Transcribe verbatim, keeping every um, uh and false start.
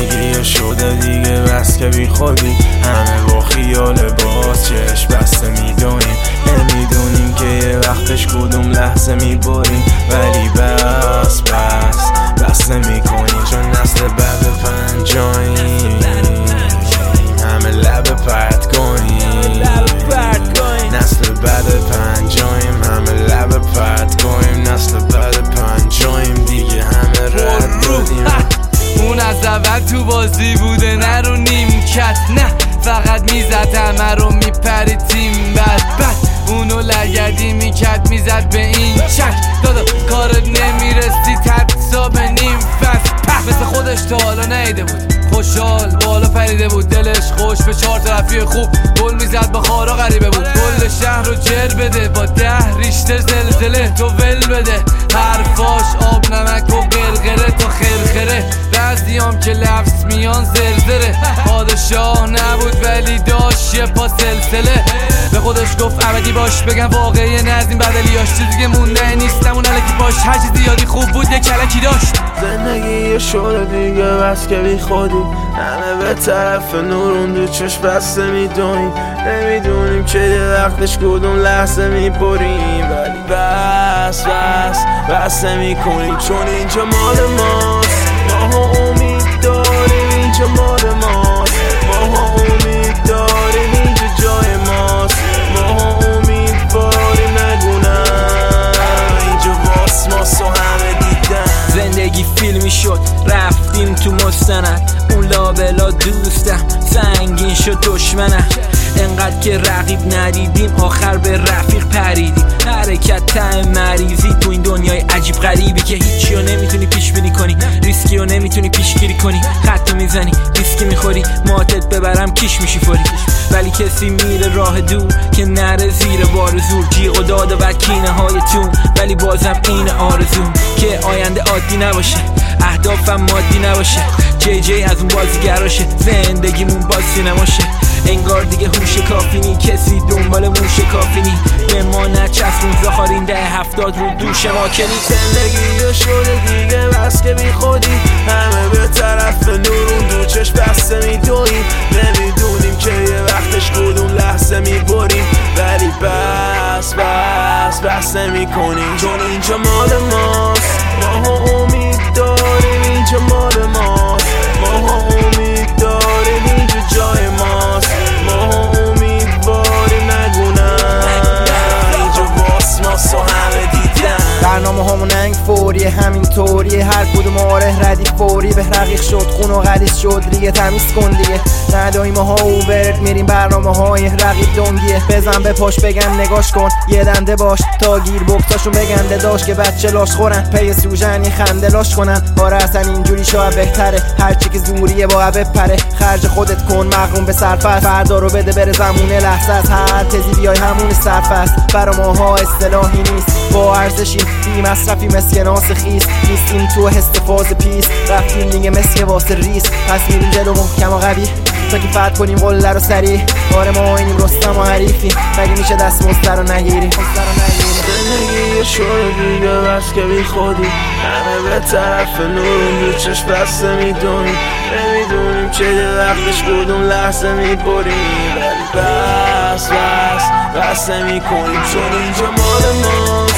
زندگی شده دیگه بس که بی خودی، همه با خیال باز چشم بسته میدونیم، نمیدونیم که یه وقتش کدوم لحظه میبریم، ولی بس بس بس نمیکنیم چون نسل بعد پنجاییم، همه لب پرت کنیم، نسل بعد پنجاییم، همه لب پرت کنیم، نسل بعد پنجاییم دیگه همه رد دادیم. اون از اول تو بازی بوده نه رو نیمکت، نه فقط میزد همه رو میپرید تیم بد بد، اونو لگدی میکرد میزد به این چک، دادا کارت نمیرسی تدسا به نیم فست، مثل خودش تا حالا نیده بود، خوشحال بالا پریده بود، دلش خوش به چهار طرفی خوب گل میزد با خارا غریبه بود، کل شهر رو جر بده با ده ریشتر زلزله تو ول بده، حرفاش آب نمک و قرقره تا خرخره، بعضیام که لفظ میان زرزره، پادشاه نبود ولی داشت یه پا سلسله، به خودش گفت ابدی باش، بگم واقعی نزدیم بدلیاش، چیزی که مونده نیستم اون علکی باش، هر چیزی یادی خوب بود یه کلکی داشت. زندگی شده دیگه بس که بی خودی، همه به طرف نورون دو چشم بسته میدونیم، نمیدونیم که یه وقتش کدوم لحظه میبریم، ولی بس بس بس نمیکنیم چون اینجا مال ماست، ماها امید داریم اینجا مال ماست، ماها امید داریم اینجا جای ماست، ماها امیدواریم نگونم اینجا واس ماست و همه دیدن. زندگی فیلمی شد رفتیم تو مستند، اون لابلا دوستم سنگین شد دشمنم، انقدر که رقیب ندیدیم آخر به رفیق پریدیم، حرکت ته مریضی تو این دنیای عجیب غریبی که هیچی رو نمیتونی پیش بینی کنی، ریسکی رو نمیتونی پیشگیری کنی، خط میزنی ریسکی میخوری، ماتت ببرم کیش میشی فوری، ولی کسی میره راه دور که نره زیر بار زور، جیغ و داد و بدکینه های تون، ولی بازم این آرزوم که آینده عادی نباشه، اهدافم مادی نباشه، جی جی از اون بازیگراشه، زندگیمون باز سینماشه، انگار دیگه هوش کافی نی، کسی دنبال موش کافی نی، به ما نچسبون زخارین ده هفتاد رو دوش ما کنی. زندگی شده دیگه بس که بی خودی، همه به طرف نورون دو چشم بسته میدونیم، نمیدونیم که یه وقتش کدوم لحظه میبریم، ولی بس بس بس نمیکنیم چون اینجا مال ماست، ماها امید داریم اینجا مال ماست، ماها امید داریم اینجا جای ماست، ماها امیدواریم نگونم اینجا واس ماست و همه دیدن. برنامه همون انگ فوریه همین طوریه، هر کدوم آره ردیف فوری به رقیق شد، خون و غلیظ شد ریگه تمیز کن دیگه، نداییم ها اوورد میریم برنامه های رقیب دنگیه، بزن به پاش بگن نگاش کن یه دنده باش تا گیر بکتاشون بگنده داشت که بچه لاش خورن، پی سوژنی خنده لاش کنن، آره اصلا اینجوری شاید بهتره، هرچی که زوریه باید بپره، خرج خودت کن مغروم به صرف، فردا رو بده بره زمونه لحظه از هر تزی بیای همون صرف است، برا ماها اصطلاحی نیست با ارزشیم، بی مصرفی مسکه ناس خیس نیستیم تو استفاز پیس، رفتیم دیگه مسکه واسه ریس، پس میریم جلو محکم و قوی تا که فتح کنیم قله رو سریع، آره ما اینیم رستم و حریفیم، مگه میشه دست مزده رو نگیریم. زندگی شده دیگه بس که بی خودی، همه به طرف نورون دو چشم بسته میدونیم، نمیدونیم که یه وقتش کدوم لحظه میبریم، ولی بس بس بس نمیکنیم چون اینجا مال ماست،